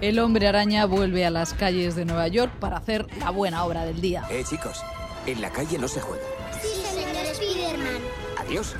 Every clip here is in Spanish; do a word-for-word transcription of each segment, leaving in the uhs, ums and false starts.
El Hombre Araña vuelve a las calles de Nueva York para hacer la buena obra del día. Eh, chicos, en la calle no se juega. Sí, señor Spiderman. Adiós.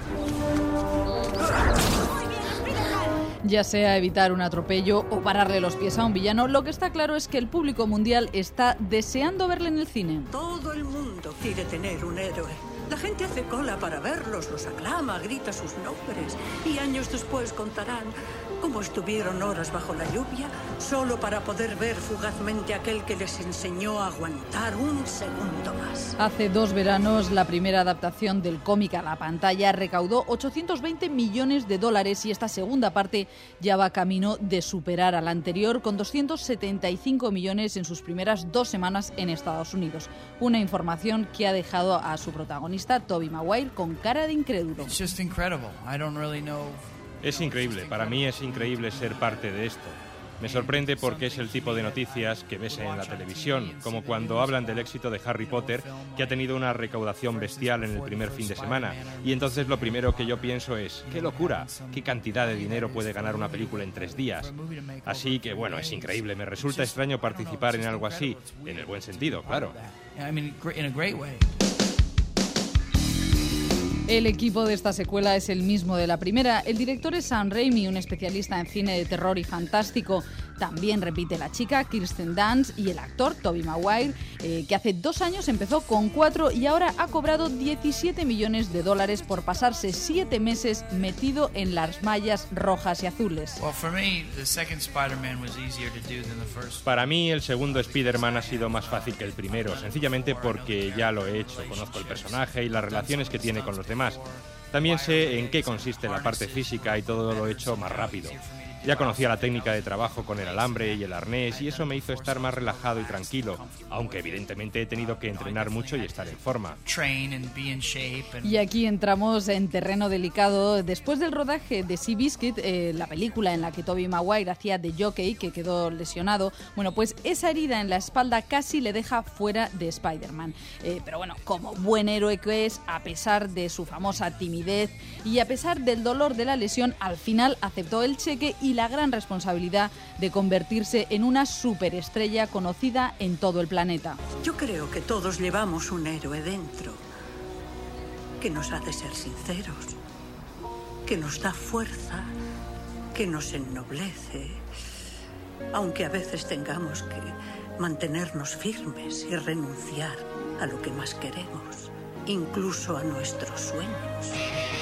Ya sea evitar un atropello o pararle los pies a un villano, lo que está claro es que el público mundial está deseando verle en el cine. Todo el mundo quiere tener un héroe. La gente hace cola para verlos, los aclama, grita sus nombres y años después contarán cómo estuvieron horas bajo la lluvia solo para poder ver fugazmente a aquel que les enseñó a aguantar un segundo más. Hace dos veranos, la primera adaptación del cómic a la pantalla recaudó ochocientos veinte millones de dólares y esta segunda parte ya va camino de superar a la anterior con doscientos setenta y cinco millones en sus primeras dos semanas en Estados Unidos. Una información que ha dejado a su protagonista, Tobey Maguire, con cara de incrédulo. Es increíble, para mí es increíble ser parte de esto. Me sorprende porque es el tipo de noticias que ves en la televisión, como cuando hablan del éxito de Harry Potter, que ha tenido una recaudación bestial en el primer fin de semana. Y entonces lo primero que yo pienso es, ¡qué locura! ¿Qué cantidad de dinero puede ganar una película en tres días? Así que, bueno, es increíble. Me resulta extraño participar en algo así, en el buen sentido, claro. El equipo de esta secuela es el mismo de la primera. El director es Sam Raimi, un especialista en cine de terror y fantástico. También repite la chica Kirsten Dunst y el actor Tobey Maguire, eh, que hace dos años empezó con cuatro y ahora ha cobrado diecisiete millones de dólares por pasarse siete meses metido en las mallas rojas y azules. Para mí el segundo Spider-Man ha sido más fácil que el primero, sencillamente porque ya lo he hecho. Conozco el personaje y las relaciones que tiene con los demás. También sé en qué consiste la parte física y todo lo he hecho más rápido. Ya conocía la técnica de trabajo con el alambre y el arnés y eso me hizo estar más relajado y tranquilo, aunque evidentemente he tenido que entrenar mucho y estar en forma. Y aquí entramos en terreno delicado. Después del rodaje de Seabiscuit, eh, la película en la que Tobey Maguire hacía de jockey, que quedó lesionado, bueno, pues esa herida en la espalda casi le deja fuera de Spider-Man. Eh, pero bueno, como buen héroe que es, a pesar de su famosa timidez y a pesar del dolor de la lesión, al final aceptó el cheque y la gran responsabilidad de convertirse en una superestrella conocida en todo el planeta. Yo creo que todos llevamos un héroe dentro, que nos hace ser sinceros, que nos da fuerza, que nos ennoblece, aunque a veces tengamos que mantenernos firmes y renunciar a lo que más queremos, incluso a nuestros sueños.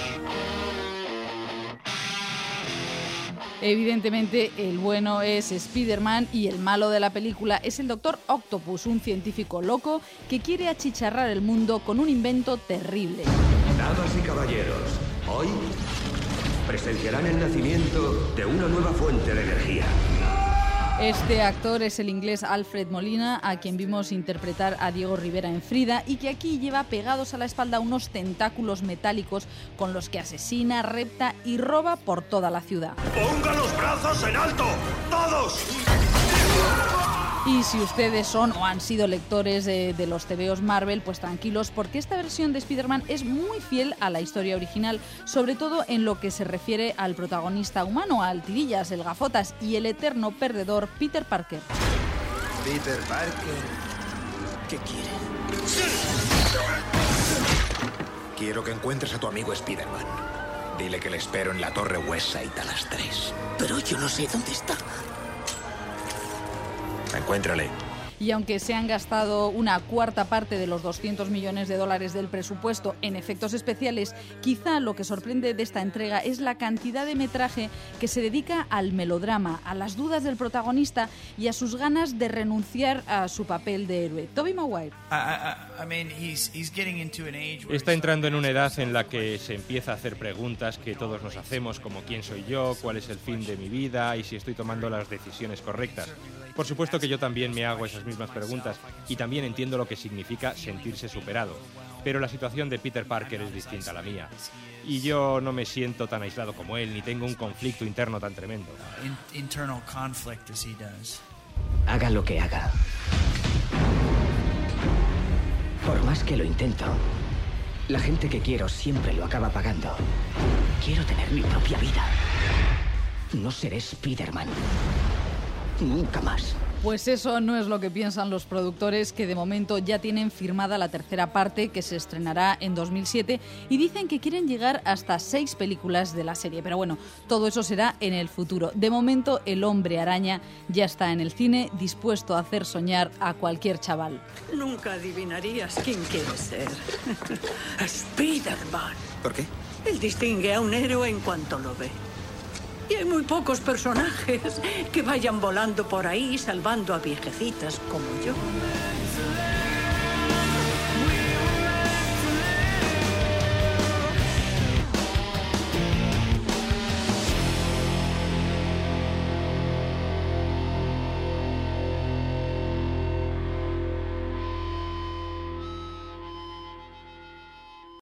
Evidentemente, el bueno es Spider-Man y el malo de la película es el Doctor Octopus, un científico loco que quiere achicharrar el mundo con un invento terrible. Damas y caballeros, hoy presenciarán el nacimiento de una nueva fuente de energía. Este actor es el inglés Alfred Molina, a quien vimos interpretar a Diego Rivera en Frida y que aquí lleva pegados a la espalda unos tentáculos metálicos con los que asesina, rapta y roba por toda la ciudad. ¡Pongan los brazos en alto! ¡Todos! Y si ustedes son o han sido lectores de, de los tebeos Marvel, pues tranquilos, porque esta versión de Spider-Man es muy fiel a la historia original, sobre todo en lo que se refiere al protagonista humano, al tirillas, el gafotas y el eterno perdedor Peter Parker. Peter Parker, ¿qué quiere? Quiero que encuentres a tu amigo Spider-Man. Dile que le espero en la Torre Westside a las tres. Pero yo no sé dónde está. Encuéntrale. Y aunque se han gastado una cuarta parte de los doscientos millones de dólares del presupuesto en efectos especiales, quizá lo que sorprende de esta entrega es la cantidad de metraje que se dedica al melodrama, a las dudas del protagonista y a sus ganas de renunciar a su papel de héroe. Tobey Maguire. Está entrando en una edad en la que se empieza a hacer preguntas que todos nos hacemos, como quién soy yo, cuál es el fin de mi vida y si estoy tomando las decisiones correctas. Por supuesto que yo también me hago esas mismas preguntas y también entiendo lo que significa sentirse superado. Pero la situación de Peter Parker es distinta a la mía. Y yo no me siento tan aislado como él, ni tengo un conflicto interno tan tremendo. Haga lo que haga. Por más que lo intento, la gente que quiero siempre lo acaba pagando. Quiero tener mi propia vida. No seré Spider-Man. Nunca más. Pues eso no es lo que piensan los productores, que de momento ya tienen firmada la tercera parte, que se estrenará en dos mil siete, y dicen que quieren llegar hasta seis películas de la serie. Pero bueno, todo eso será en el futuro. De momento, El Hombre Araña ya está en el cine, dispuesto a hacer soñar a cualquier chaval. Nunca adivinarías quién quiere ser. Spider-Man. ¿Por qué? Él distingue a un héroe en cuanto lo ve. Y hay muy pocos personajes que vayan volando por ahí salvando a viejecitas como yo.